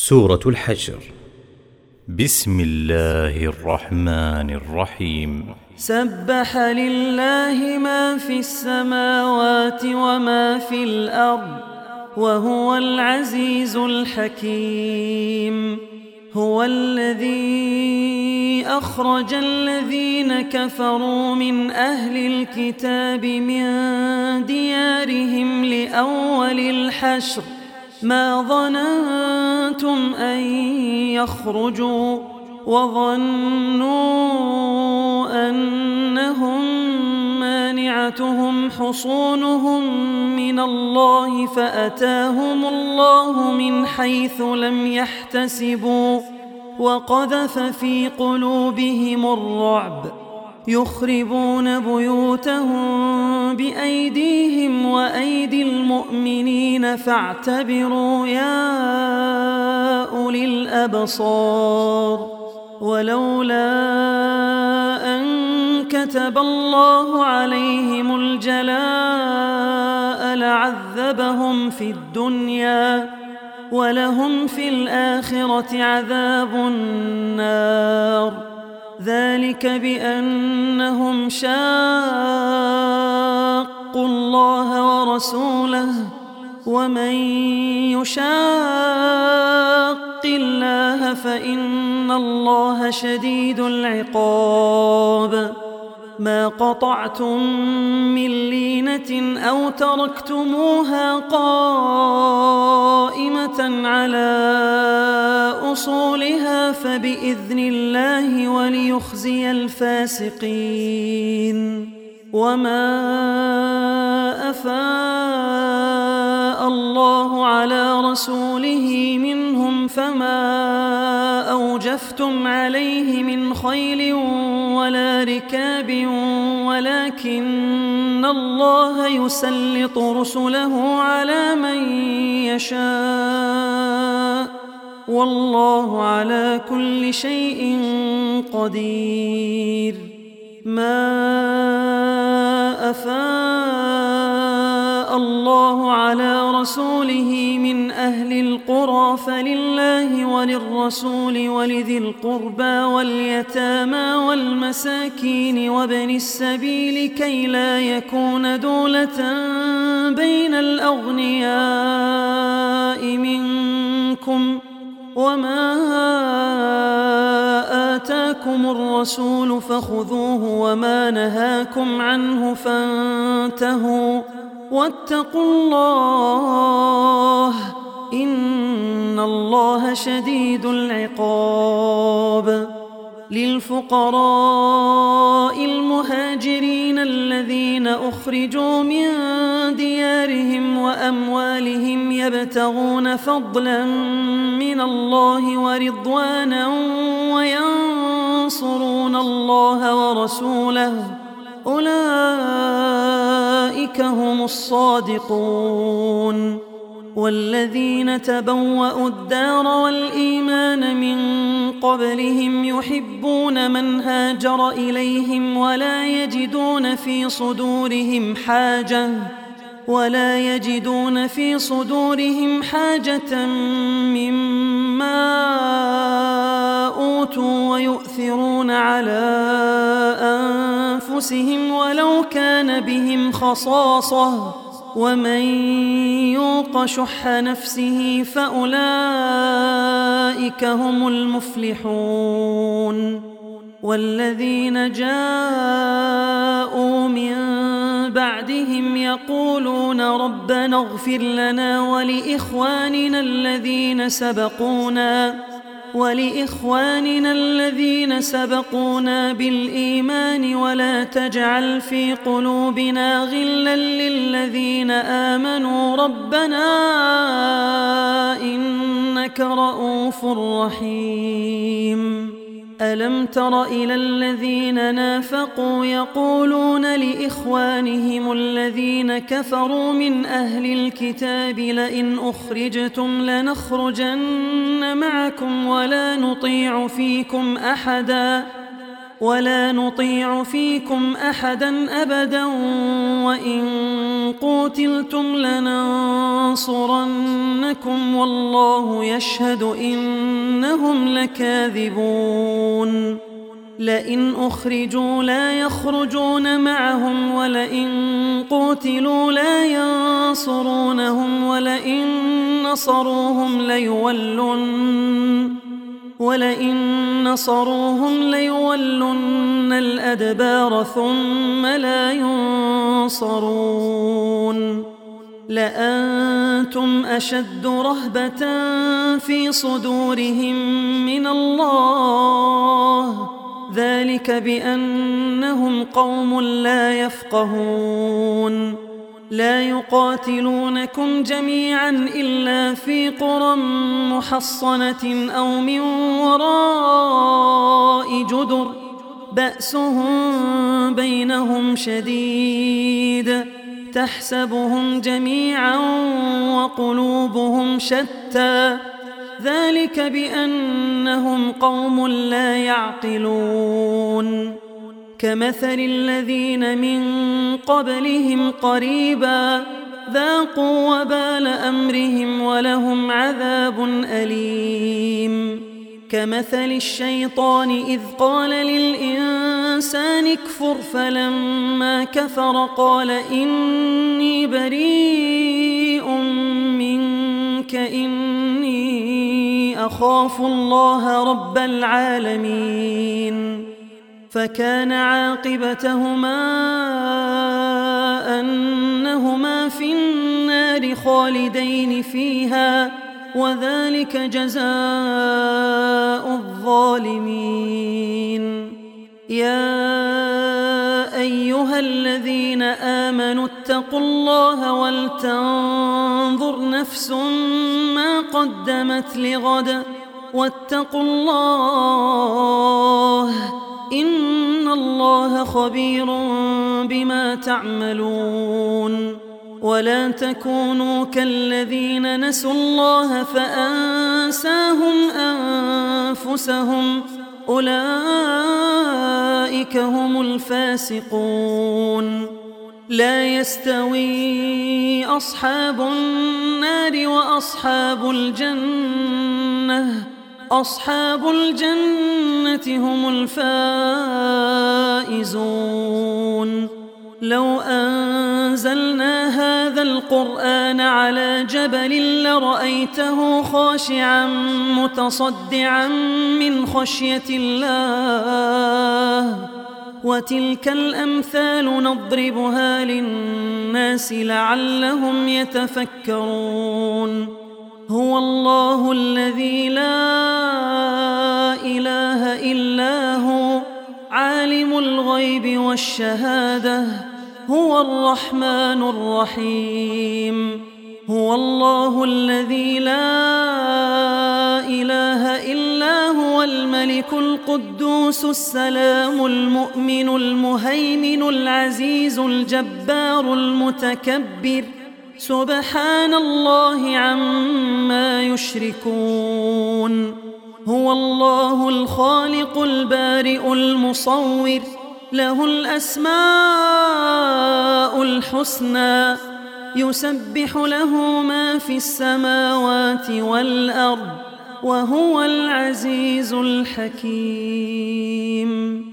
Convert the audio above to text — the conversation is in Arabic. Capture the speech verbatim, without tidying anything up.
سورة الحشر. بسم الله الرحمن الرحيم. سبح لله ما في السماوات وما في الأرض وهو العزيز الحكيم. هو الذي أخرج الذين كفروا من أهل الكتاب من ديارهم لأول الحشر ما ظننتم أن يخرجوا وظنوا أنهم مانعتهم حصونهم من الله فأتاهم الله من حيث لم يحتسبوا وقذف في قلوبهم الرعب يخربون بيوتهم بأيديهم وأيدي المؤمنين فاعتبروا يا أولي الأبصار. ولولا أن كتب الله عليهم الجلاء لعذبهم في الدنيا ولهم في الآخرة عذاب النار. ذلك بأنهم شاقوا الله ورسوله ومن يشاق الله فإن الله شديد العقاب. ما قطعتم من لينة أو تركتموها قائمة على أصولها فبإذن الله وليخزي الفاسقين. وما أفاء الله على رسوله منهم فما أوجفتم عليه من خيل ولا ركاب ولكن الله يسلط رسله على من يشاء والله على كل شيء قدير. ما أفاء الله على رسوله من أهل القرى فلله وللرسول ولذي القربى واليتامى والمساكين وابن السبيل كي لا يكون دولة بين الأغنياء منكم. وما آتاكم الرسول فخذوه وما نهاكم عنه فانتهوا واتقوا الله إن الله شديد العقاب. للفقراء المهاجرين الذين أخرجوا من ديارهم وأموالهم يبتغون فضلا من الله ورضوانا وينصرون الله ورسوله أولئك هم الصادقون. والذين تبوأوا الدار والإيمان من قبلهم يحبون من هاجر إليهم ولا يجدون في صدورهم حاجة ولا يجدون في صدورهم حاجة مما أوتوا ويؤثرون على أنفسهم ولو كان بهم خصاصة ومن يوق شح نفسه فأولئك هم المفلحون. والذين جاءوا من بعدهم يقولون ربنا اغفر لنا ولإخواننا الذين سبقونا ولإخواننا الذين سبقونا بالإيمان ولا تجعل في قلوبنا غلا للذين آمنوا ربنا إنك رؤوف رحيم. ألم تر إلى الذين نافقوا يقولون لإخوانهم الذين كفروا من أهل الكتاب لئن أخرجتم لنخرجن معكم ولا نطيع فيكم أحدا ولا نطيع فيكم أحدا أبدا وإن قوتلتم لننصرنكم والله يشهد إنهم لكاذبون لئن أخرجوا لا يخرجون معهم ولئن قوتلوا لا ينصرونهم ولئن نصروهم ليولن ولئن نصروهم ليولن الأدبار ثم لا ينصرون لأنتم أشد رهبة في صدورهم من الله ذلك بأنهم قوم لا يفقهون لا يقاتلونكم جميعا إلا في قرى محصنة أو من وراء جدر بأسهم بينهم شديد تحسبهم جميعا وقلوبهم شتى ذلك بأنهم قوم لا يعقلون كمثل الذين من قبلهم قريبا ذاقوا وبال أمرهم ولهم عذاب أليم كمثل الشيطان إذ قال للإنسان اكفر فلما كفر قال إني بريء منك إني أخاف الله رب العالمين فكان عاقبتهما أنهما في النار خالدين فيها وذلك جزاء الظالمين يا أيها الذين آمنوا اتقوا الله ولتنظر نفس ما قدمت لغد واتقوا الله إن الله خبير بما تعملون ولا تكونوا كالذين نسوا الله فأنساهم أنفسهم أولئك هم الفاسقون لا يستوي أصحاب النار وأصحاب الجنة أصحاب الجنة هم الفائزون لو أنزلنا هذا القرآن على جبل لرأيته خاشعا متصدعا من خشية الله وتلك الأمثال نضربها للناس لعلهم يتفكرون هو الله الذي لا إله إلا هو عالم الغيب والشهادة هو الرحمن الرحيم هو الله الذي لا إله إلا هو الملك القدوس السلام المؤمن المهيمن العزيز الجبار المتكبر سبحان الله عما يشركون هو الله الخالق البارئ المصور له الأسماء الحسنى يسبح له ما في السماوات والأرض وهو العزيز الحكيم.